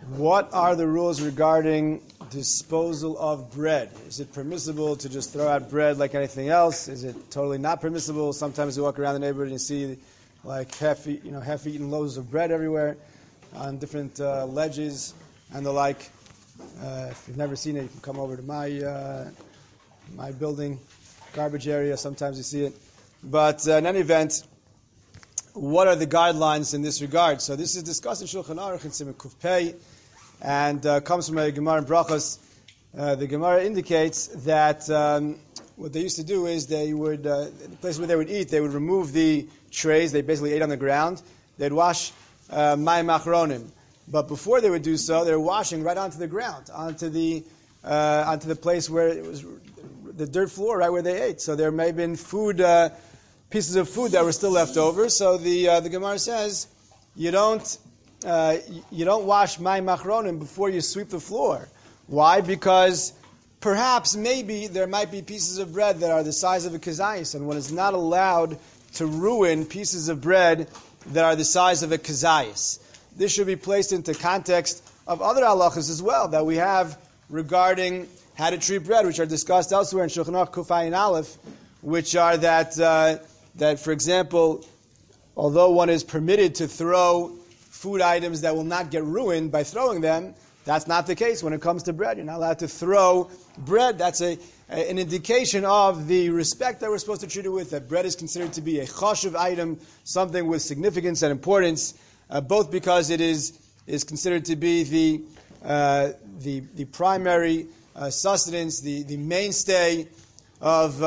What are the rules regarding disposal of bread? Is it permissible to just throw out bread like anything else? Is it totally not permissible? Sometimes you walk around the neighborhood and you see like half-eaten loaves of bread everywhere on different ledges and the like. If you've never seen it, you can come over to my building, garbage area. Sometimes you see it. But in any event, what are the guidelines in this regard? So this is discussed in Shulchan Aruch in Siman Kuf Pei, and comes from a Gemara in Brachos. The Gemara indicates that what they used to do is they would, in the place where they would eat, they would remove the trays. They basically ate on the ground. They'd wash mayim achronim. But before they would do so, they were washing right onto the ground, onto the place where it was the dirt floor, right where they ate. So there may have been pieces of food that were still left over. So the Gemara says you don't wash mayim achronim before you sweep the floor. Why? Because perhaps maybe there might be pieces of bread that are the size of a kazayis, and one is not allowed to ruin pieces of bread that are the size of a kazayis. This should be placed into context of other halachas as well that we have regarding how to treat bread, which are discussed elsewhere in Shulchan Aruch Kuf Ayin Aleph, which are that, for example, although one is permitted to throw food items that will not get ruined by throwing them, that's not the case when it comes to bread. You're not allowed to throw bread. That's an indication of the respect that we're supposed to treat it with, that bread is considered to be a chashuv item, something with significance and importance, both because it is considered to be the primary sustenance, the mainstay of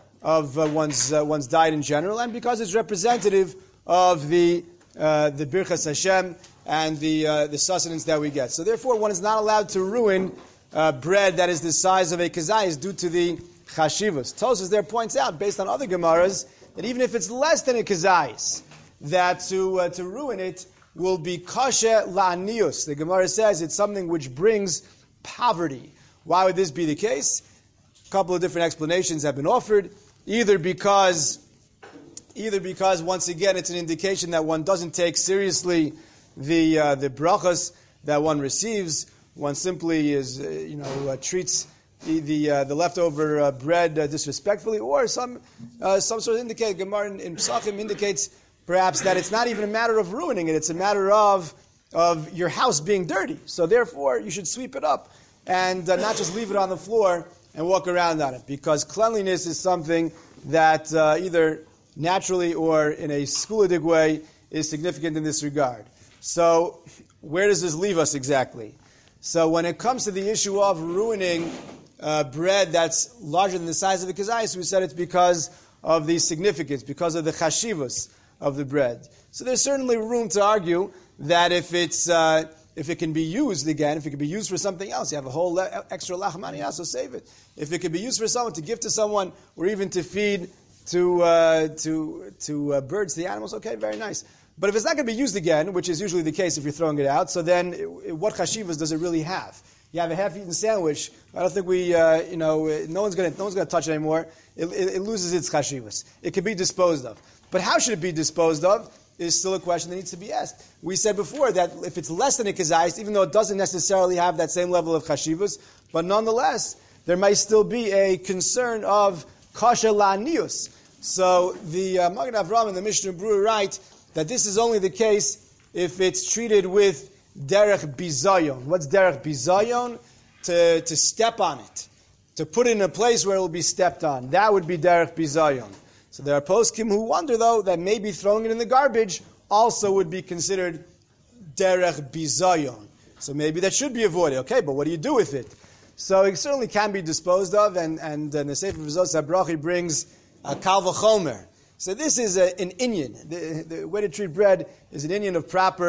one's diet in general, and because it's representative of the birchas Hashem and the sustenance that we get. So therefore, one is not allowed to ruin bread that is the size of a kazayis due to the chashivas. Tosfos there points out, based on other gemaras, that even if it's less than a kazayis, that to ruin it will be kasher la'anius. The Gemara says it's something which brings poverty. Why would this be the case? A couple of different explanations have been offered. Either because once again it's an indication that one doesn't take seriously the brachas that one receives. One simply treats the leftover bread disrespectfully, or some sort of indicate. Gemara in Pesachim indicates perhaps that it's not even a matter of ruining it; it's a matter of your house being dirty. So therefore, you should sweep it up and not just leave it on the floor and walk around on it, because cleanliness is something that either naturally or in a schoolidic way is significant in this regard. So where does this leave us exactly? So when it comes to the issue of ruining bread that's larger than the size of the kazayis, we said it's because of the significance, because of the chashivas of the bread. So there's certainly room to argue that if it can be used again, if it can be used for something else, you have a whole extra lachmaniyah, so save it. If it can be used for someone, to give to someone, or even to feed to birds, the animals, okay, very nice. But if it's not going to be used again, which is usually the case if you're throwing it out, so then what chashivas does it really have? You have a half-eaten sandwich. I don't think no one's going to touch it anymore. It loses its chashivas. It can be disposed of. But how should it be disposed of is still a question that needs to be asked. We said before that if it's less than a kazayis, even though it doesn't necessarily have that same level of chashivas, but nonetheless, there might still be a concern of kasher la'anius. So the Magen Avraham and the Mishnah Berurah write that this is only the case if it's treated with derech bizayon. What's derech bizayon? To step on it. To put it in a place where it will be stepped on. That would be derech bizayon. So there are poskim who wonder, though, that maybe throwing it in the garbage also would be considered derech bizayon. So maybe that should be avoided. Okay, but what do you do with it? So it certainly can be disposed of, and the Sefer V'zos HaBracha brings a kal v'chomer. So this is an inyan. The way to treat bread is an inyan of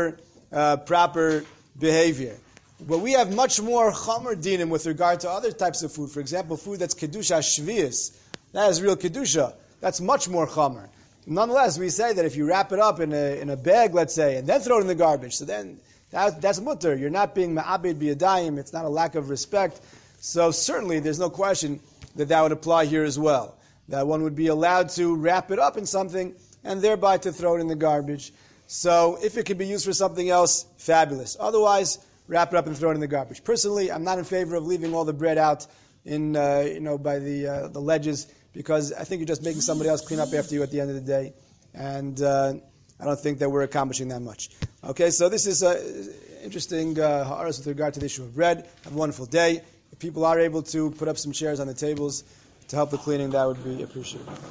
proper behavior. But we have much more chomer dinim with regard to other types of food. For example, food that's kedusha shvius. That is real kedusha. That's much more chomer. Nonetheless, we say that if you wrap it up in a bag, let's say, and then throw it in the garbage, so then that's mutter. You're not being ma'abed biyadayim. It's not a lack of respect. So certainly, there's no question that would apply here as well. That one would be allowed to wrap it up in something and thereby to throw it in the garbage. So if it could be used for something else, fabulous. Otherwise, wrap it up and throw it in the garbage. Personally, I'm not in favor of leaving all the bread out in by the ledges, because I think you're just making somebody else clean up after you at the end of the day, and I don't think that we're accomplishing that much. Okay, so this is interesting ha'aros with regard to the issue of bread. Have a wonderful day. If people are able to put up some chairs on the tables to help the cleaning, that would be appreciated.